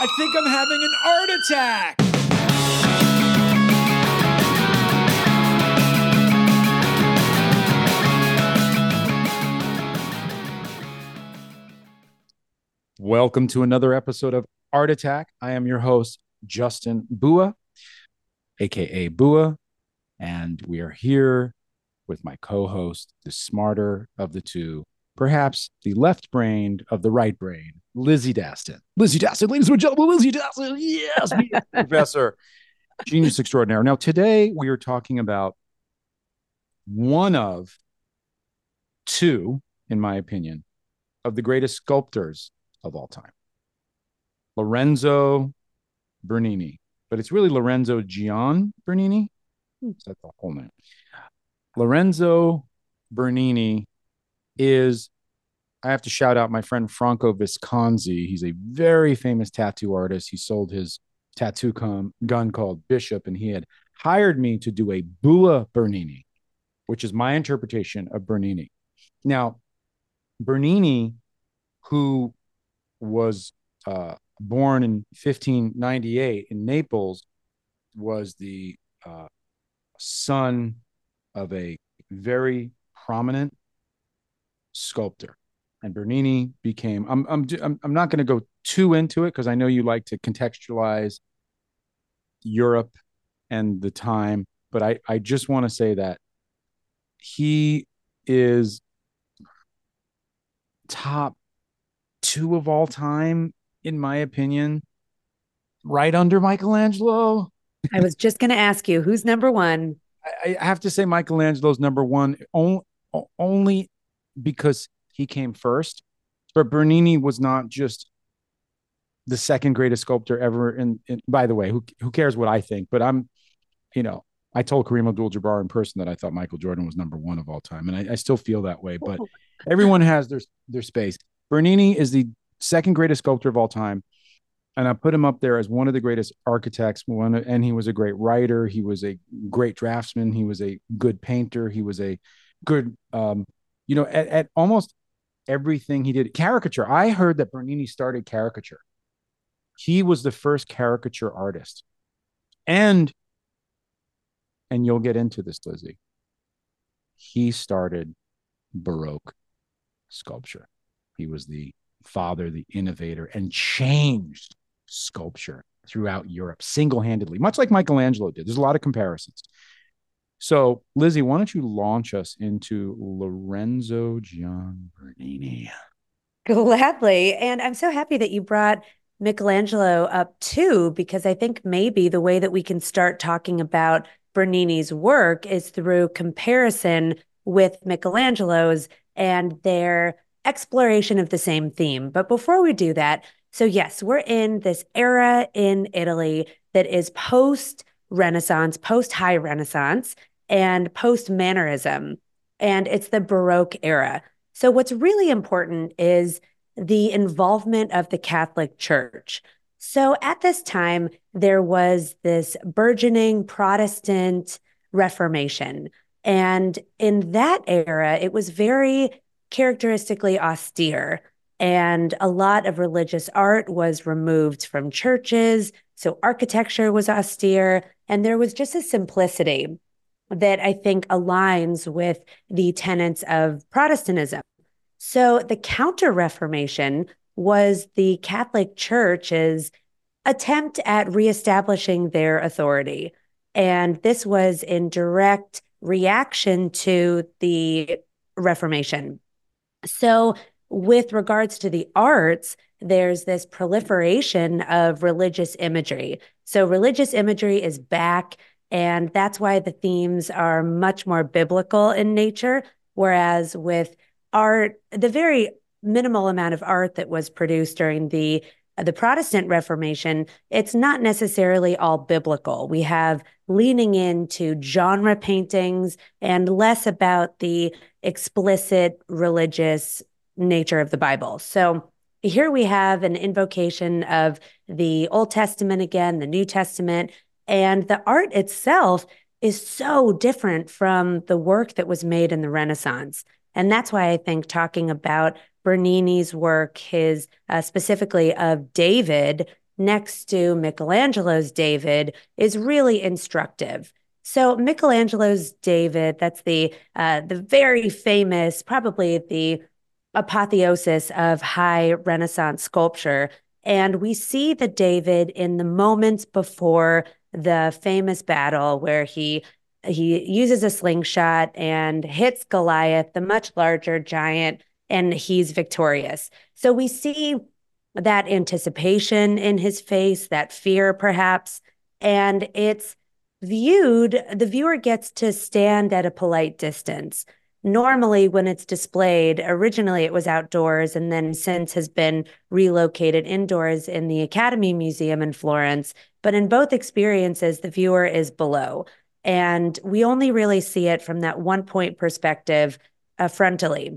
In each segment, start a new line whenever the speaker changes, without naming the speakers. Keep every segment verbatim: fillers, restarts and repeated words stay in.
I think I'm having an art attack. Welcome to another episode of Art Attack. I am your host, Justin Bua, aka Bua, and we are here with my co-host, the smarter of the two, perhaps the left-brained of the right brain, Lizzie Daston. Lizzie Daston, ladies and gentlemen, Lizzie Daston, yes, me, professor, genius extraordinaire. Now, today we are talking about one of two, in my opinion, of the greatest sculptors of all time, Lorenzo Bernini. But it's really Lorenzo Gian Bernini. That's the whole name. Lorenzo Bernini is, I have to shout out my friend Franco Visconti. He's a very famous tattoo artist. He sold his tattoo com- gun called Bishop, and he had hired me to do a Bua Bernini, which is my interpretation of Bernini. Now, Bernini, who was uh, born in fifteen ninety-eight in Naples, was the uh, son of a very prominent sculptor, and Bernini became. I'm I'm I'm, I'm not going to go too into it because I know you like to contextualize Europe and the time, but I I just want to say that he is top two of all time, in my opinion, right under Michelangelo.
I was just going to ask you, who's number one?
I, I have to say Michelangelo's number one, only, only because he came first. But Bernini was not just the second greatest sculptor ever. And by the way, who who cares what I think? But I'm, you know, I told Kareem Abdul-Jabbar in person that I thought Michael Jordan was number one of all time, and I, I still feel that way. But everyone has their their space. Bernini is the second greatest sculptor of all time, and I put him up there as one of the greatest architects. One, and he was a great writer. He was a great draftsman. He was a good painter. He was a good, um, you know, at, at almost everything he did. Caricature. I heard that Bernini started caricature. He was the first caricature artist, and and you'll get into this, Lizzie. He started Baroque sculpture. He was the father, the innovator, and changed sculpture throughout Europe single-handedly, much like Michelangelo did. There's a lot of comparisons. So, Lizzie, why don't you launch us into Lorenzo Gian Bernini?
Gladly. And I'm so happy that you brought Michelangelo up too, because I think maybe the way that we can start talking about Bernini's work is through comparison with Michelangelo's and their exploration of the same theme. But before we do that, so yes, we're in this era in Italy that is post-Renaissance, post-high Renaissance, and post-Mannerism, and it's the Baroque era. So what's really important is the involvement of the Catholic Church. So at this time, there was this burgeoning Protestant Reformation. And in that era, it was very characteristically austere, and a lot of religious art was removed from churches. So architecture was austere, and there was just a simplicity that I think aligns with the tenets of Protestantism. So the Counter-Reformation was the Catholic Church's attempt at reestablishing their authority. And this was in direct reaction to the Reformation. So with regards to the arts, there's this proliferation of religious imagery. So religious imagery is back, and that's why the themes are much more biblical in nature. Whereas with art, the very minimal amount of art that was produced during the the Protestant Reformation, it's not necessarily all biblical. We have leaning into genre paintings and less about the explicit religious nature of the Bible. So here we have an invocation of the Old Testament again, the New Testament, and the art itself is so different from the work that was made in the Renaissance. And that's why I think talking about Bernini's work, his uh, specifically of David, next to Michelangelo's David is really instructive. So Michelangelo's David, that's the uh, the very famous, probably the apotheosis of high Renaissance sculpture. And we see the David in the moments before the famous battle where he he uses a slingshot and hits Goliath, the much larger giant, and he's victorious. So we see that anticipation in his face, that fear perhaps, and it's viewed, the viewer gets to stand at a polite distance. Normally, when it's displayed, originally it was outdoors and then since has been relocated indoors in the Academy Museum in Florence. But in both experiences, the viewer is below. And we only really see it from that one point perspective uh, frontally.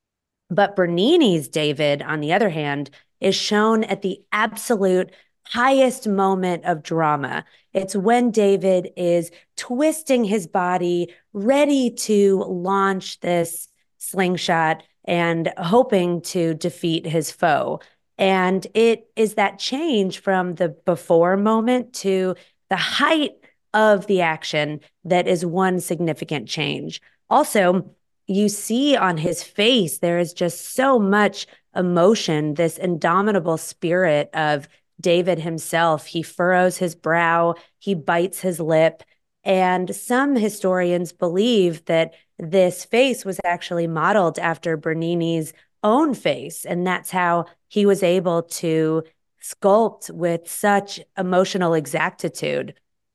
But Bernini's David, on the other hand, is shown at the absolute highest moment of drama. It's when David is twisting his body, ready to launch this slingshot and hoping to defeat his foe. And it is that change from the before moment to the height of the action that is one significant change. Also, you see on his face, there is just so much emotion, this indomitable spirit of David himself. He furrows his brow, he bites his lip. And some historians believe that this face was actually modeled after Bernini's own face. And that's how he was able to sculpt with such emotional exactitude.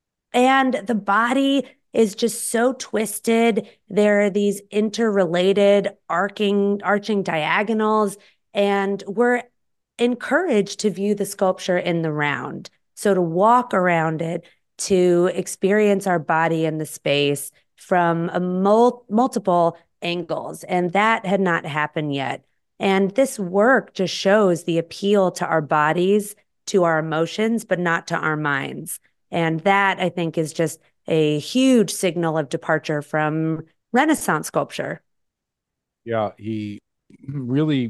And the body is just so twisted. There are these interrelated arcing, arching diagonals, and we're encouraged to view the sculpture in the round. So to walk around it, to experience our body in the space from a mul- multiple angles. And that had not happened yet. And this work just shows the appeal to our bodies, to our emotions, but not to our minds. And that, I think, is just a huge signal of departure from Renaissance sculpture.
Yeah, he really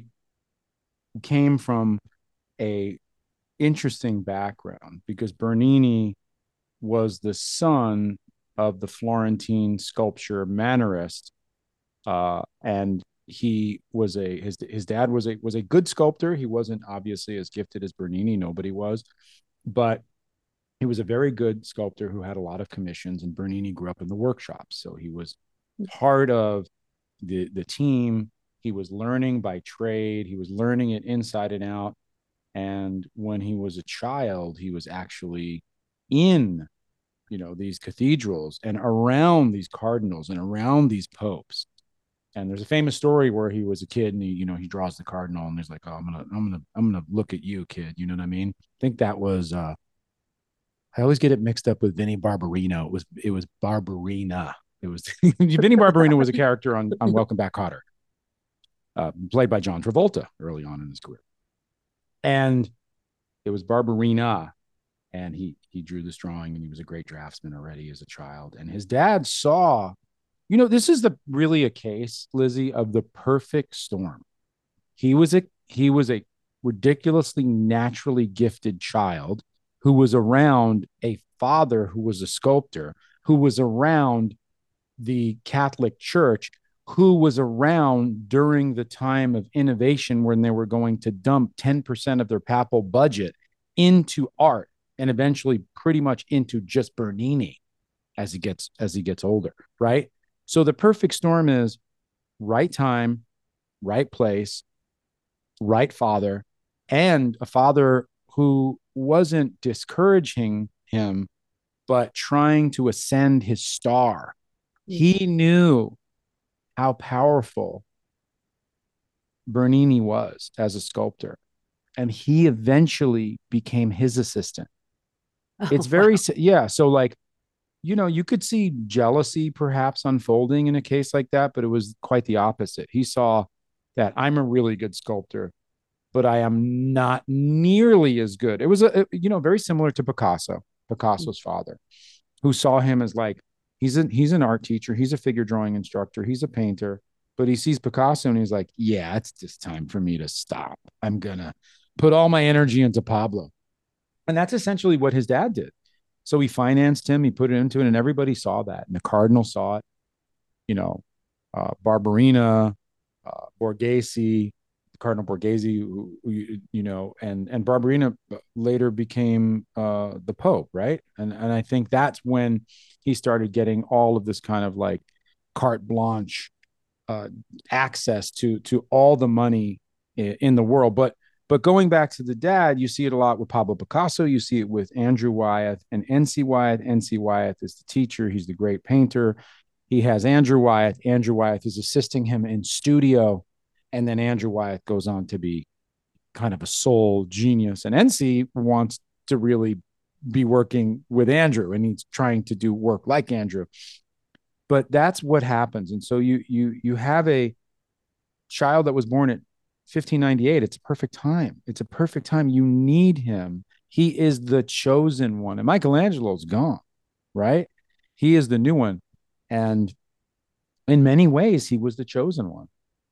came from a interesting background because Bernini was the son of the Florentine sculpture Mannerist, uh, and he was a his his dad was a was a good sculptor. He wasn't obviously as gifted as Bernini. Nobody was, but he was a very good sculptor who had a lot of commissions. And Bernini grew up in the workshops, so he was part of the the team. He was learning by trade. He was learning it inside and out. And when he was a child, he was actually in, you know, these cathedrals and around these cardinals and around these popes. And there's a famous story where he was a kid and he, you know, he draws the cardinal and he's like, "Oh, I'm gonna, I'm gonna, I'm gonna look at you, kid." You know what I mean? I think that was. uh I always get it mixed up with Vinnie Barbarino. It was, it was Barbarina. It was Vinnie Barbarino was a character on on Welcome Back, Kotter, uh, played by John Travolta early on in his career, and it was Barbarina. And he he drew this drawing, and he was a great draftsman already as a child. And his dad saw, you know, this is the really a case, Lizzie, of the perfect storm. He was a he was a ridiculously naturally gifted child who was around a father who was a sculptor, who was around the Catholic Church, who was around during the time of innovation when they were going to dump ten percent of their papal budget into art and eventually pretty much into just Bernini as he gets as he gets older, right? So the perfect storm is right time, right place, right father, and a father who wasn't discouraging him, but trying to ascend his star. He knew how powerful Bernini was as a sculptor, and he eventually became his assistant.
Oh,
It's very,
wow.
yeah. So, like, you know, you could see jealousy perhaps unfolding in a case like that, but it was quite the opposite. He saw that I'm a really good sculptor, but I am not nearly as good. It was, a, a- you know, very similar to Picasso, Picasso's father, who saw him as like, he's an, he's an art teacher, he's a figure drawing instructor, he's a painter, but he sees Picasso and he's like, yeah, it's just time for me to stop. I'm going to put all my energy into Pablo. And that's essentially what his dad did. So he financed him, he put it into it, and everybody saw that. And the Cardinal saw it, you know, uh, Barberina, uh, Borghese, Cardinal Borghese, who, who, you know, and and Barberina later became uh, the Pope, right? And and I think that's when he started getting all of this kind of like carte blanche uh, access to to all the money in, in the world. But but going back to the dad, you see it a lot with Pablo Picasso. You see it with Andrew Wyeth and N C Wyeth. N C Wyeth is the teacher. He's the great painter. He has Andrew Wyeth. Andrew Wyeth is assisting him in studio. And then Andrew Wyeth goes on to be kind of a soul genius. And N C wants to really be working with Andrew, and he's trying to do work like Andrew. But that's what happens. And so you you you have a child that was born at fifteen ninety-eight. It's a perfect time. It's a perfect time. You need him. He is the chosen one. And Michelangelo's gone, right? He is the new one. And in many ways, he was the chosen one.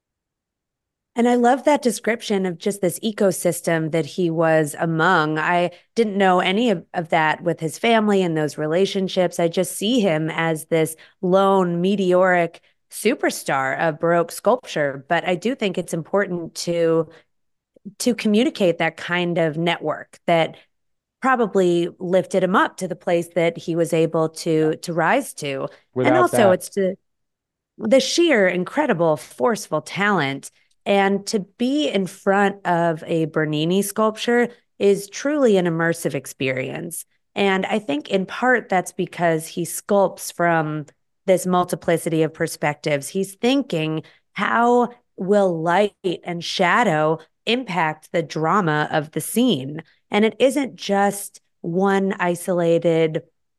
And I love that description of just this ecosystem that he was among. I didn't know any of, of that with his family and those relationships. I just see him as this lone, meteoric superstar of Baroque sculpture. But I do think it's important to to communicate that kind of network that probably lifted him up to the place that he was able to to rise to. And
Without
also
that,
it's to the sheer incredible forceful talent and to be in front of a Bernini sculpture is truly an immersive experience. And I think in part that's because he sculpts from this multiplicity of perspectives. He's thinking, how will light and shadow impact the drama of the scene? And it isn't just one isolated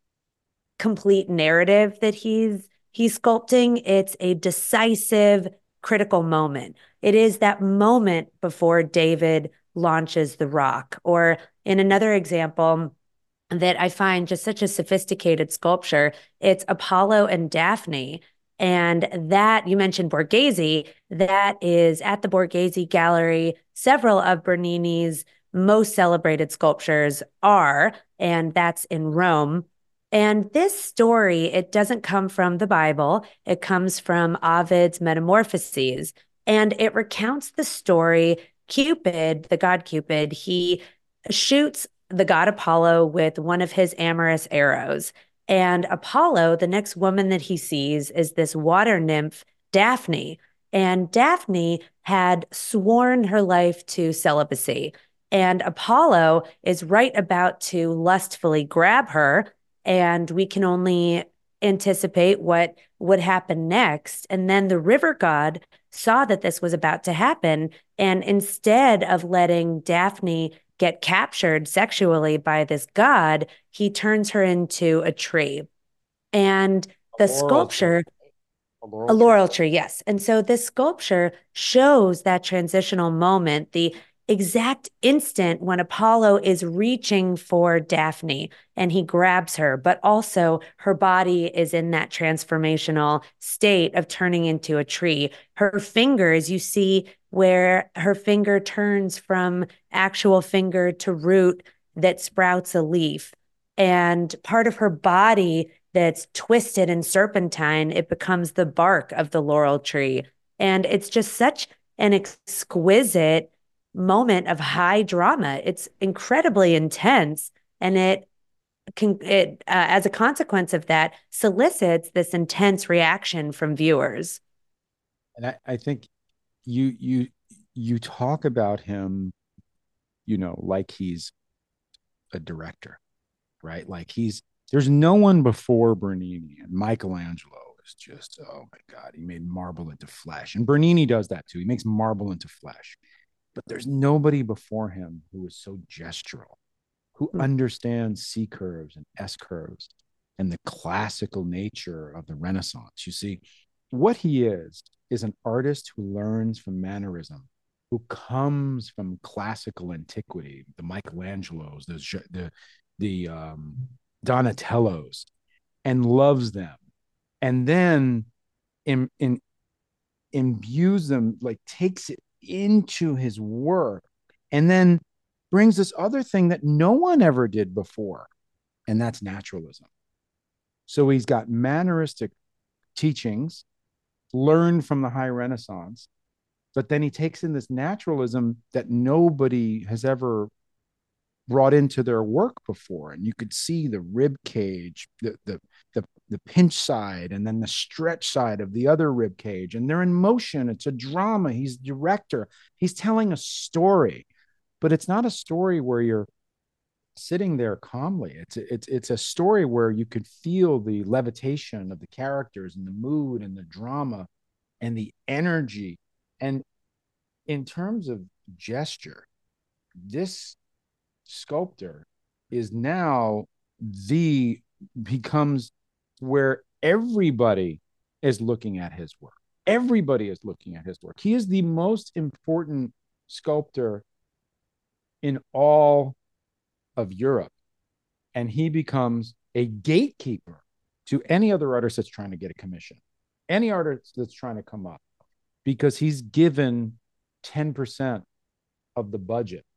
complete narrative that he's he's sculpting. It's a decisive critical moment. It is that moment before David launches the rock. Or in another example that I find just such a sophisticated sculpture, it's Apollo and Daphne. And that you mentioned Borghese, that is at the Borghese Gallery. Several of Bernini's most celebrated sculptures are, and that's in Rome. And this story, it doesn't come from the Bible. It comes from Ovid's Metamorphoses. And it recounts the story Cupid, the god Cupid, he shoots the god Apollo with one of his amorous arrows. And Apollo, the next woman that he sees, is this water nymph, Daphne. And Daphne had sworn her life to celibacy. And Apollo is right about to lustfully grab her, and we can only anticipate what would happen next. And then the river god saw that this was about to happen. And instead of letting Daphne get captured sexually by this god, he turns her into a tree. And
a
the
laurel tree,
sculpture
a
a
laurel tree.
laurel tree, yes. And so this sculpture shows that transitional moment, the exact instant when Apollo is reaching for Daphne and he grabs her, but also her body is in that transformational state of turning into a tree. Her fingers, you see where her finger turns from actual finger to root that sprouts a leaf. And part of her body that's twisted and serpentine, it becomes the bark of the laurel tree. And it's just such an exquisite moment of high drama. It's incredibly intense. And it can, it, uh, as a consequence of that, solicits this intense reaction from viewers.
And I, I think you you you talk about him, you know, like he's a director, right? Like he's there's no one before Bernini, and Michelangelo is just, oh my God, he made marble into flesh. And Bernini does that too. He makes marble into flesh. But there's nobody before him who is so gestural, who understands C curves and S curves and the classical nature of the Renaissance. You see, what he is is an artist who learns from mannerism, who comes from classical antiquity, the Michelangelos, the the the um, Donatellos, and loves them, and then in, in imbues them, like takes it into his work, and then brings this other thing that no one ever did before, and that's naturalism. So he's got manneristic teachings learned from the high Renaissance, but then he takes in this naturalism that nobody has ever brought into their work before. And you could see the rib cage, the, the, the, the pinch side, and then the stretch side of the other rib cage. And they're in motion. It's a drama. He's director. He's telling a story, but it's not a story where you're sitting there calmly. It's a, it's it's a story where you could feel the levitation of the characters and the mood and the drama and the energy. And in terms of gesture, this sculptor is now the becomes where everybody is looking at his work. Everybody is looking at his work. He is the most important sculptor in all of Europe. And he becomes a gatekeeper to any other artist that's trying to get a commission, any artist that's trying to come up, because he's given ten percent of the budget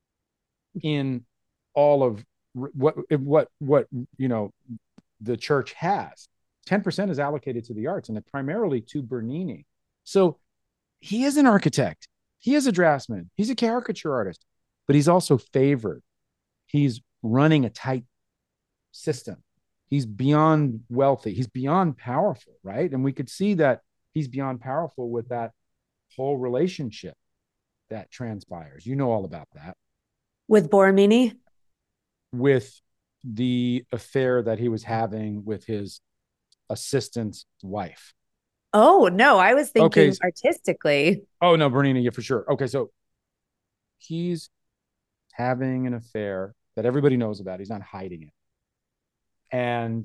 in all of what, what, what, you know, the church has. ten percent is allocated to the arts, and primarily to Bernini. So he is an architect. He is a draftsman. He's a caricature artist, but he's also favored. He's running a tight system. He's beyond wealthy. He's beyond powerful, right? And we could see that he's beyond powerful with that whole relationship that transpires. You know all about that.
With Borromini?
With the affair that he was having with his assistant's wife.
Oh, no, I was thinking
okay.
artistically.
Oh, no, Bernini, yeah, for sure. Okay, so he's having an affair that everybody knows about. He's not hiding it. And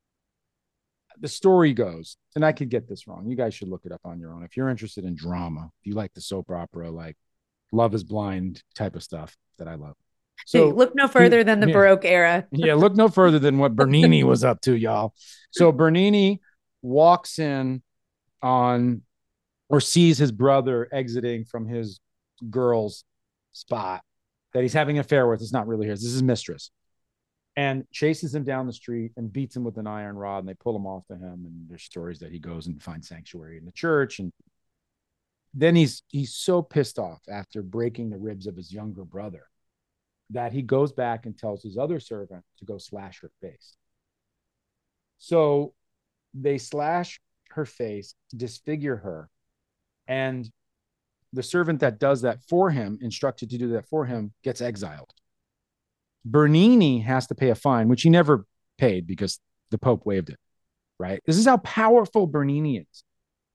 the story goes, and I could get this wrong. You guys should look it up on your own. If you're interested in drama, if you like the soap opera, like Love is Blind type of stuff that I love.
So look no further he, than the
yeah,
Baroque era.
yeah, look no further than what Bernini was up to, y'all. So Bernini walks in on or sees his brother exiting from his girl's spot that he's having an affair with. It's not really his. This is his mistress. And chases him down the street and beats him with an iron rod, and they pull him off to him. And there's stories that he goes and finds sanctuary in the church. And then he's he's so pissed off after breaking the ribs of his younger brother that he goes back and tells his other servant to go slash her face. So they slash her face, disfigure her. And the servant that does that for him, instructed to do that for him, gets exiled. Bernini has to pay a fine, which he never paid because the Pope waived it, right? This is how powerful Bernini is.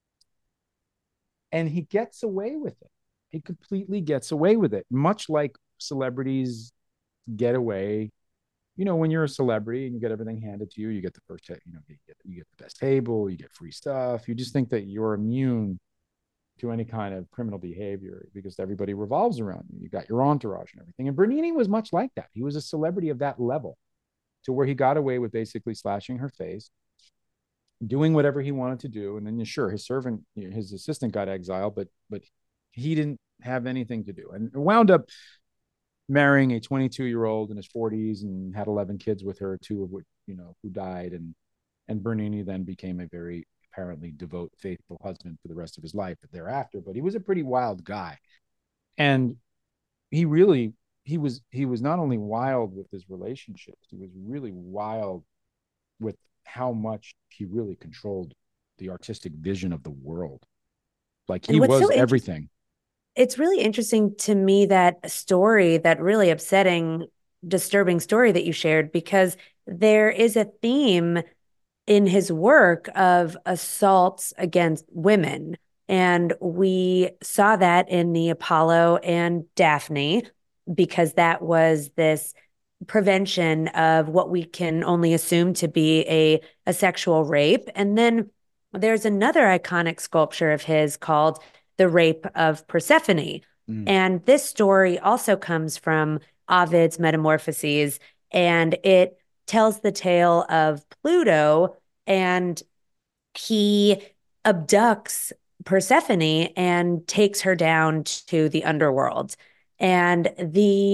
And he gets away with it. He completely gets away with it, much like celebrities get away. You know, when you're a celebrity and you get everything handed to you, you get the first, you know, you get, you get the best table, you get free stuff. You just think that you're immune to any kind of criminal behavior because everybody revolves around you. You got your entourage and everything. And Bernini was much like that. He was a celebrity of that level to where he got away with basically slashing her face, doing whatever he wanted to do. And then sure, his servant, his assistant got exiled, but, but he didn't have anything to do and wound up marrying a twenty-two year old in his forties and had eleven kids with her, two of which, you know, who died. And, and Bernini then became a very apparently devout, faithful husband for the rest of his life thereafter. But he was a pretty wild guy. And he really, he was, he was not only wild with his relationships, he was really wild with how much he really controlled the artistic vision of the world. Like he was so everything.
It's really interesting to me, that story, that really upsetting, disturbing story that you shared, because there is a theme in his work of assaults against women. And we saw that in the Apollo and Daphne, because that was this prevention of what we can only assume to be a, a sexual rape. And then there's another iconic sculpture of his called The Rape of Persephone. Mm. And this story also comes from Ovid's Metamorphoses, and it tells the tale of Pluto, and he abducts Persephone and takes her down to the underworld. And the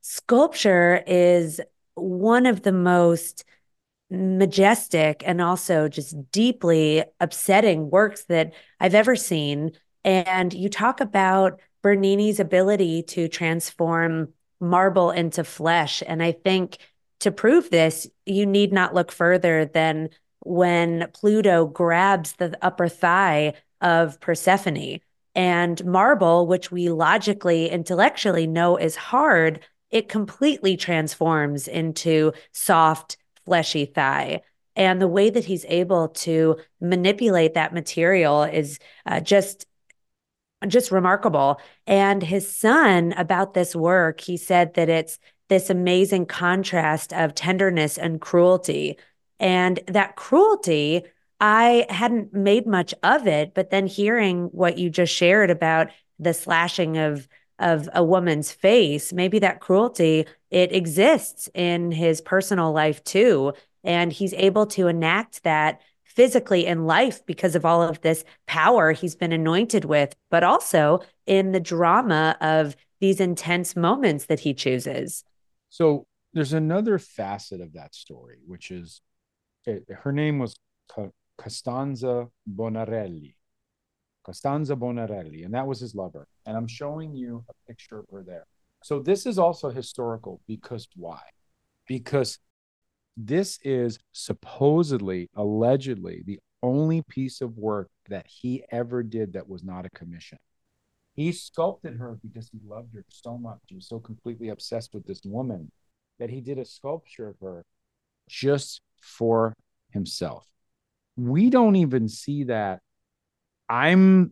sculpture is one of the most majestic and also just deeply upsetting works that I've ever seen. And you talk about Bernini's ability to transform marble into flesh. And I think to prove this, you need not look further than when Pluto grabs the upper thigh of Persephone. And marble, which we logically, intellectually know is hard, it completely transforms into soft, fleshy thigh. And the way that he's able to manipulate that material is uh, just just remarkable. And his son, about this work, he said that it's this amazing contrast of tenderness and cruelty. And that cruelty, I hadn't made much of it, but then hearing what you just shared about the slashing of of a woman's face, maybe that cruelty, it exists in his personal life too. And he's able to enact that physically in life because of all of this power he's been anointed with, but also in the drama of these intense moments that he chooses.
So there's another facet of that story, which is it, her name was Costanza Bonarelli. Costanza Bonarelli, and that was his lover. And I'm showing you a picture of her there. So this is also historical because why? Because this is supposedly, allegedly, the only piece of work that he ever did that was not a commission. He sculpted her because he loved her so much. He was so completely obsessed with this woman that he did a sculpture of her just for himself. We don't even see that. I'm,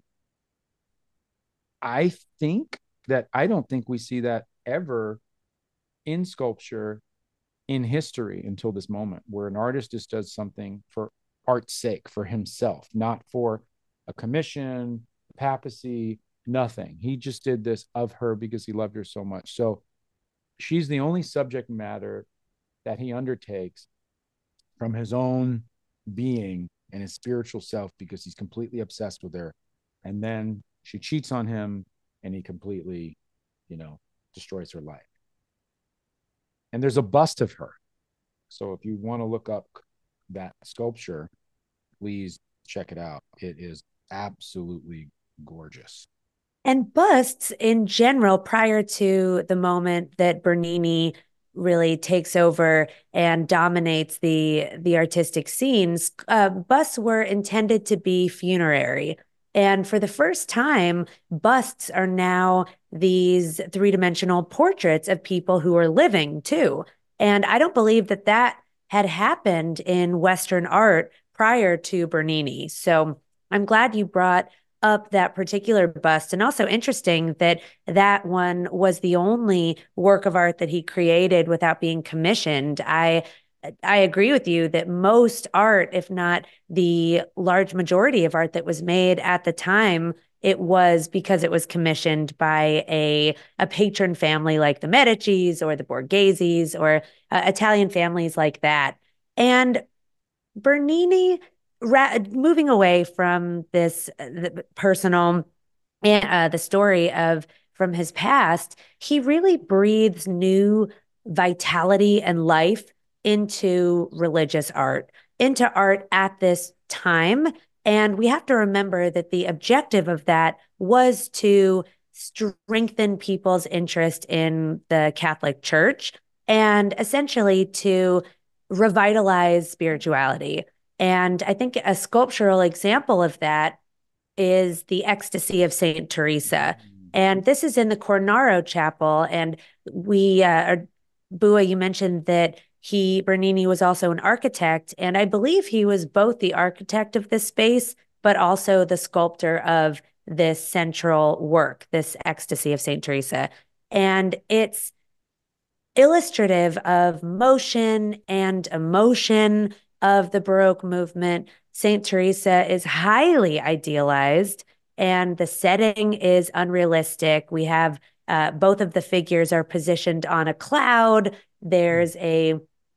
I think that I don't think we see that ever in sculpture in history until this moment, where an artist just does something for art's sake, for himself, not for a commission, papacy, nothing. He just did this of her because he loved her so much. So she's the only subject matter that he undertakes from his own being and his spiritual self because he's completely obsessed with her. And then she cheats on him and he completely, you know, destroys her life. And there's a bust of her. So if you want to look up that sculpture, please check it out. It is absolutely gorgeous.
And busts in general, prior to the moment that Bernini really takes over and dominates the the artistic scenes, uh, busts were intended to be funerary. And for the first time, busts are now these three-dimensional portraits of people who are living too. And I don't believe that that had happened in Western art prior to Bernini. So I'm glad you brought up that particular bust. And also interesting that that one was the only work of art that he created without being commissioned. I I agree with you that most art, if not the large majority of art that was made at the time, it was because it was commissioned by a, a patron family like the Medicis or the Borgheses or uh, Italian families like that. And Bernini, ra- moving away from this uh, personal and uh, the story of from his past, he really breathes new vitality and life into religious art, into art at this time. And we have to remember that the objective of that was to strengthen people's interest in the Catholic Church and essentially to revitalize spirituality. And I think a sculptural example of that is the Ecstasy of Saint Teresa. And this is in the Cornaro Chapel. And we, uh, Bua, you mentioned that he, Bernini, was also an architect. And I believe he was both the architect of this space, but also the sculptor of this central work, this Ecstasy of Saint Teresa. And it's illustrative of motion and emotion of the Baroque movement. Saint Teresa is highly idealized and the setting is unrealistic. We have uh, both of the figures are positioned on a cloud. There's a,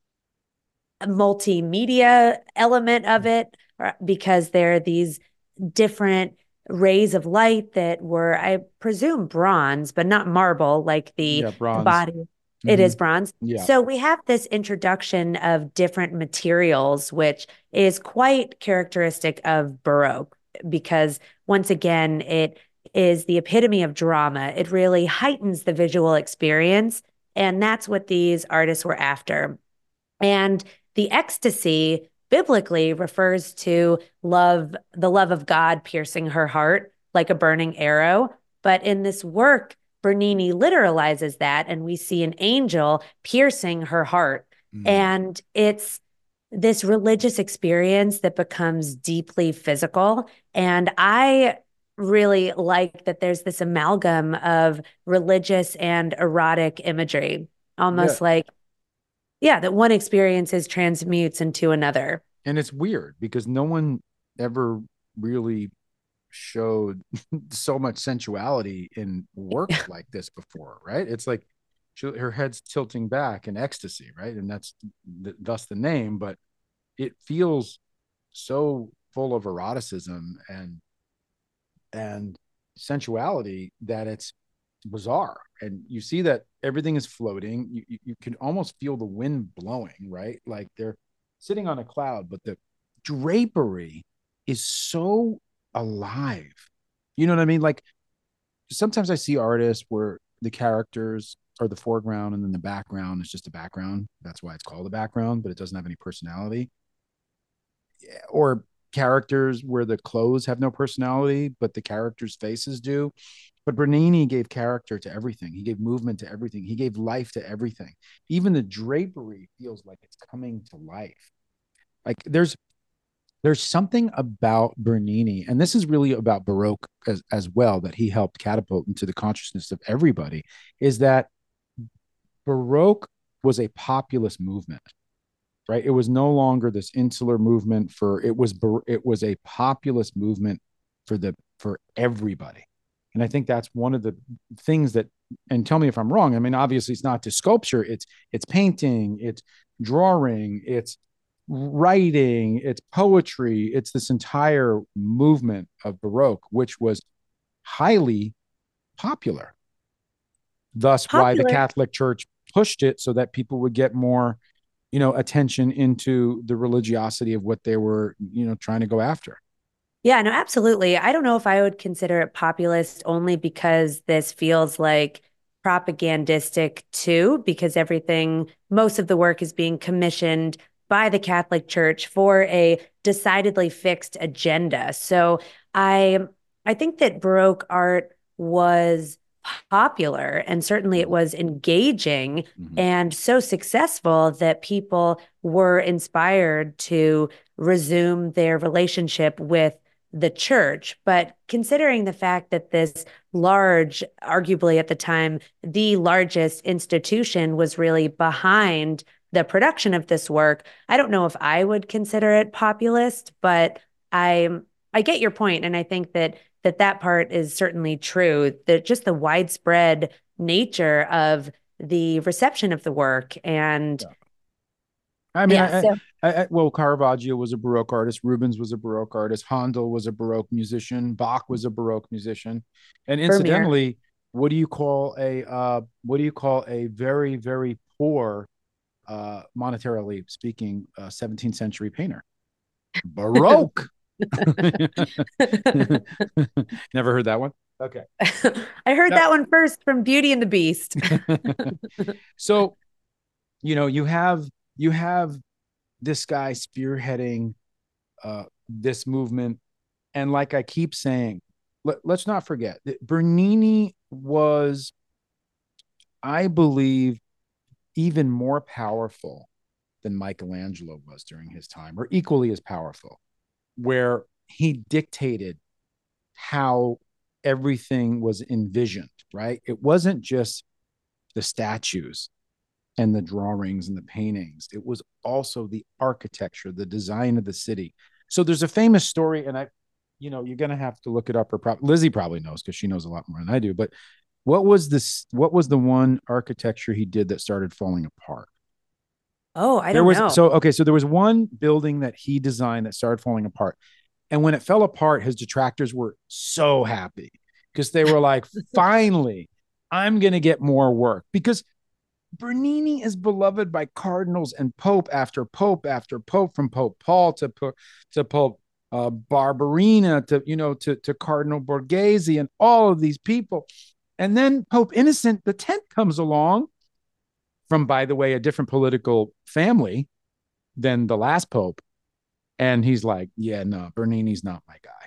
a multimedia element of it because there are these different rays of light that were, I presume, bronze, but not marble like the,
Yeah,
the
bronze.
body. It
Mm-hmm.
is bronze.
Yeah.
So we have this introduction of different materials, which is quite characteristic of Baroque because once again, it is the epitome of drama. It really heightens the visual experience. And that's what these artists were after. And the ecstasy biblically refers to love, the love of God piercing her heart like a burning arrow. But in this work, Bernini literalizes that, and we see an angel piercing her heart.
Mm.
And it's this religious experience that becomes deeply physical. And I really like that there's this amalgam of religious and erotic imagery,
Yeah.
almost like yeah, that one experience is transmutes into another.
And it's weird because no one ever really showed so much sensuality in work like this before, right? It's like she, her head's tilting back in ecstasy, right? And that's th- thus the name, but it feels so full of eroticism and and sensuality that it's bizarre. And you see that everything is floating. You, you, you can almost feel the wind blowing, right? Like they're sitting on a cloud, but the drapery is so alive. You know what I mean? Like sometimes I see artists where the characters are the foreground and then the background is just a background. That's why it's called a background, but it doesn't have any personality. Or characters where the clothes have no personality, but the characters' faces do. But Bernini gave character to everything. He gave movement to everything. He gave life to everything. Even the drapery feels like it's coming to life. Like there's there's something about Bernini, and this is really about Baroque as, as well, that he helped catapult into the consciousness of everybody, is that Baroque was a populist movement, right? It was no longer this insular movement for it was it was a populist movement for the for everybody. And I think that's one of the things that, and tell me if I'm wrong. I mean, obviously it's not just sculpture, it's it's painting, it's drawing, it's writing, it's poetry, it's this entire movement of Baroque, which was highly popular. Thus, why the
Popular.
Catholic Church pushed it so that people would get more, you know, attention into the religiosity of what they were, you know, trying to go after.
Yeah, no, absolutely. I don't know if I would consider it populist only because this feels like propagandistic too, because everything, most of the work is being commissioned by the Catholic Church for a decidedly fixed agenda. So I I think that Baroque art was popular and certainly it was engaging
Mm-hmm.
and so successful that people were inspired to resume their relationship with the church. But considering the fact that this large, arguably at the time, the largest institution was really behind the production of this work, I don't know if I would consider it populist, but I I get your point, and I think that that that part is certainly true. That just the widespread nature of the reception of the work, and
Yeah. I mean,
yeah,
I,
so
I, I, well, Caravaggio was a Baroque artist. Rubens was a Baroque artist. Handel was a Baroque musician. Bach was a Baroque musician. And
Vermeer.
incidentally, what do you call a uh, what do you call a very very poor, uh, monetarily speaking, uh, seventeenth century painter? Baroque. Never heard that one. Okay.
I heard
Now,
that one first from Beauty and the Beast.
so you know you have you have this guy spearheading uh, this movement. And like I keep saying, let, let's not forget that Bernini was, I believe, even more powerful than Michelangelo was during his time, or equally as powerful, where he dictated how everything was envisioned, right? It wasn't just the statues and the drawings and the paintings. It was also the architecture, the design of the city. So there's a famous story, and I, you know, you're gonna have to look it up. Or pro- Lizzie probably knows because she knows a lot more than I do. But what was this? What was the one architecture he did that started falling apart?
Oh, I
There
don't
was
know.
so okay. So there was one building that he designed that started falling apart, and when it fell apart, his detractors were so happy because they were like, "Finally, I'm gonna get more work." Because Bernini is beloved by cardinals and pope after pope after pope, from Pope Paul to to Pope uh, Barberina to you know to to Cardinal Borghese and all of these people. And then Pope Innocent the tenth comes along from, by the way, a different political family than the last pope, and he's like, yeah, no, Bernini's not my guy.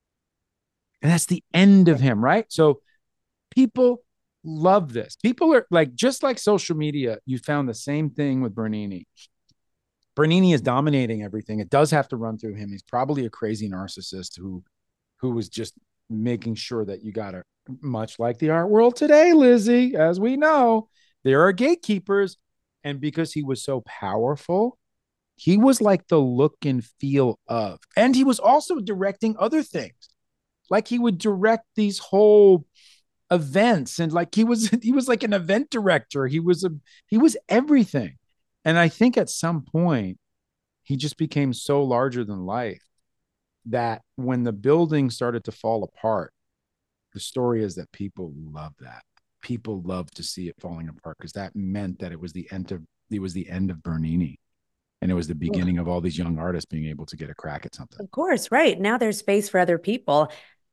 And that's the end of him, right? So people love this. People are like, just like social media, you found the same thing with Bernini. Bernini is dominating everything. It does have to run through him. He's probably a crazy narcissist who who was just making sure that you got to, much like the art world today, Lizzie, as we know, there are gatekeepers. And because he was so powerful, he was like the look and feel of, and he was also directing other things. Like he would direct these whole events, and like he was he was like an event director. He was a he was everything. And I think at some point he just became so larger than life that when the building started to fall apart, the story is that people love that. People love to see it falling apart because that meant that it was the end of it was the end of Bernini. And it was the beginning of all these young artists being able to get a crack at something.
Of course, right. Now there's space for other people.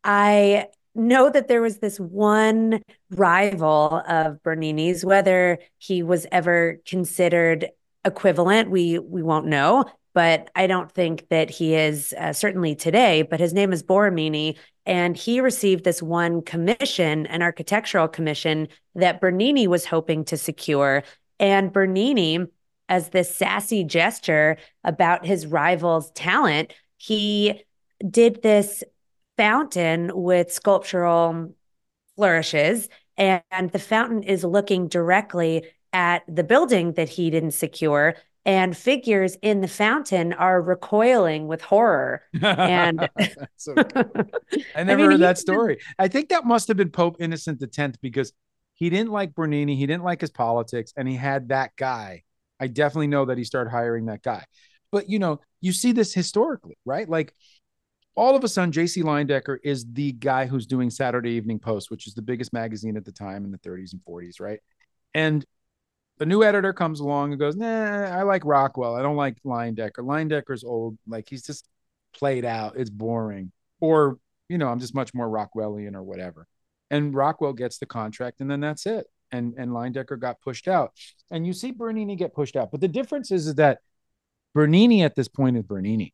I know that there was this one rival of Bernini's, whether he was ever considered equivalent, we we won't know, but I don't think that he is uh, certainly today, but his name is Borromini, and he received this one commission, an architectural commission that Bernini was hoping to secure. And Bernini, as this sassy gesture about his rival's talent, he did this fountain with sculptural flourishes, and, and the fountain is looking directly at the building that he didn't secure, and figures in the fountain are recoiling with horror. And
so I never I mean, heard that story. I think that must have been Pope Innocent the tenth, because he didn't like Bernini, he didn't like his politics, and he had that guy. I definitely know that he started hiring that guy. But, you know, you see this historically, right? Like, all of a sudden, J C Leyendecker is the guy who's doing Saturday Evening Post, which is the biggest magazine at the time in the thirties and forties, right? And the new editor comes along and goes, nah, I like Rockwell. I don't like Leyendecker. Leyendecker's old. Like, he's just played out. It's boring. Or, you know, I'm just much more Rockwellian or whatever. And Rockwell gets the contract, and then that's it. And, and Leyendecker got pushed out. And you see Bernini get pushed out. But the difference is, is that Bernini at this point is Bernini.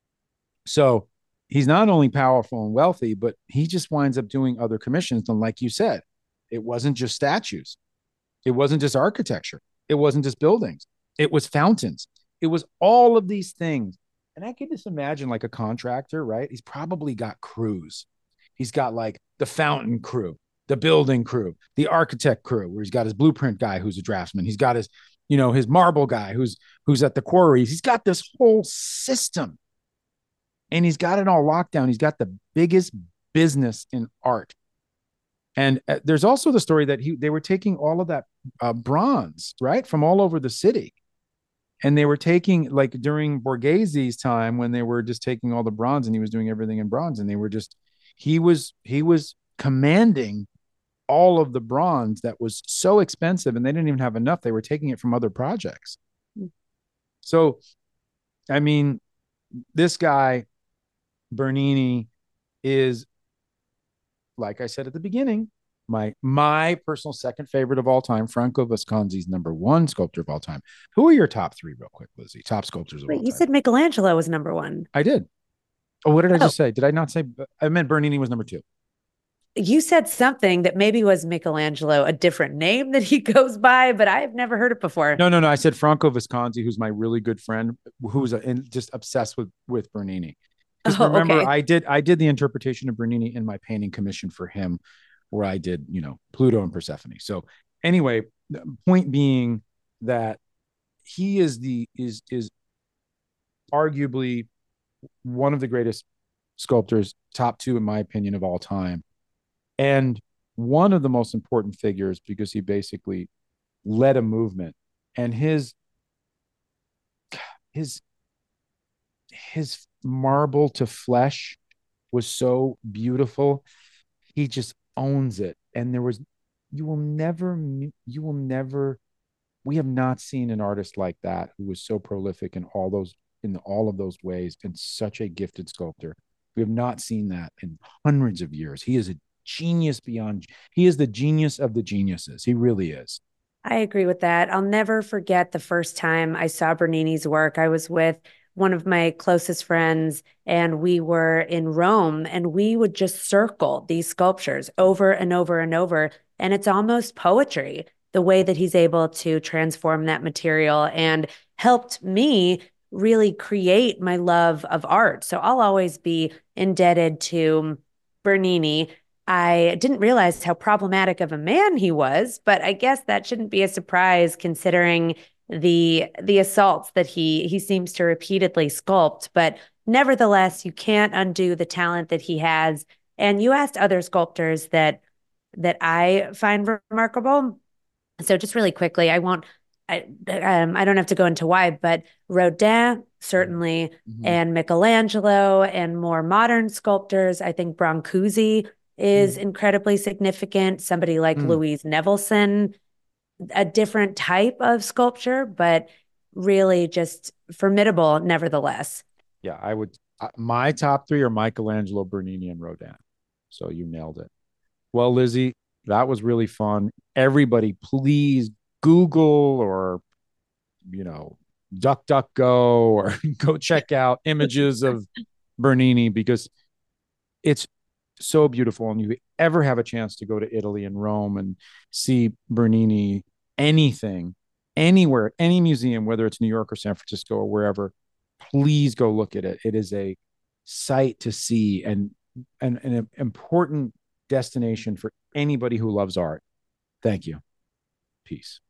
So he's not only powerful and wealthy, but he just winds up doing other commissions. And like you said, it wasn't just statues. It wasn't just architecture. It wasn't just buildings. It was fountains. It was all of these things. And I can just imagine, like, a contractor, right? He's probably got crews. He's got like the fountain crew, the building crew, the architect crew, where he's got his blueprint guy who's a draftsman. He's got his, you know, his marble guy who's who's at the quarries. He's got this whole system. And he's got it all locked down. He's got the biggest business in art. And uh, there's also the story that he they were taking all of that uh, bronze, right, from all over the city. And they were taking, like, during Borghese's time, when they were just taking all the bronze, and he was doing everything in bronze, and they were just, he was, he was commanding all of the bronze that was so expensive, and they didn't even have enough. They were taking it from other projects. So, I mean, this guy, Bernini, is, like I said at the beginning, my my personal second favorite of all time. Franco Visconti's number one sculptor of all time. Who are your top three, real quick, Lizzie? Top sculptors of
Wait,
all time.
You said Michelangelo was number one.
I did. Oh, what did I oh. just say? Did I not say? I meant Bernini was number two.
You said something that maybe was Michelangelo, a different name that he goes by, but I've never heard it before.
No, no, no. I said Franco Visconti, who's my really good friend, who's a, in, just obsessed with with Bernini. Because oh, remember, okay. I did I did the interpretation of Bernini in my painting commission for him, where I did, you know, Pluto and Persephone. So anyway, the point being that he is the is is arguably one of the greatest sculptors, top two in my opinion, of all time, and one of the most important figures, because he basically led a movement. And his his his marble to flesh was so beautiful. He just owns it. And there was, you will never, you will never we have not seen an artist like that who was so prolific in all those in all of those ways and such a gifted sculptor. We have not seen that in hundreds of years. He is a genius beyond, he is the genius of the geniuses. He really is.
I agree with that. I'll never forget the first time I saw Bernini's work. I was with one of my closest friends, and we were in Rome, and we would just circle these sculptures over and over and over. And it's almost poetry, the way that he's able to transform that material and helped me really create my love of art. So I'll always be indebted to Bernini. I didn't realize how problematic of a man he was, but I guess that shouldn't be a surprise considering the the assaults that he he seems to repeatedly sculpt. But nevertheless, you can't undo the talent that he has. And you asked other sculptors that that I find remarkable. So just really quickly, I won't I um, I don't have to go into why, but Rodin certainly,
Mm-hmm.
and Michelangelo, and more modern sculptors. I think Brancusi is
Mm-hmm.
incredibly significant. Somebody like
Mm.
Louise Nevelson, a different type of sculpture, but really just formidable nevertheless.
Yeah, I would. Uh, my top three are Michelangelo, Bernini, and Rodin. So you nailed it. Well, Lizzie, that was really fun. Everybody, please Google or, you know, DuckDuckGo or go check out images of Bernini because it's so beautiful. And you ever have a chance to go to Italy and Rome and see Bernini, anything, anywhere, any museum, whether it's New York or San Francisco or wherever, please go look at it. It is a sight to see and, and an important destination for anybody who loves art. Thank you. Peace.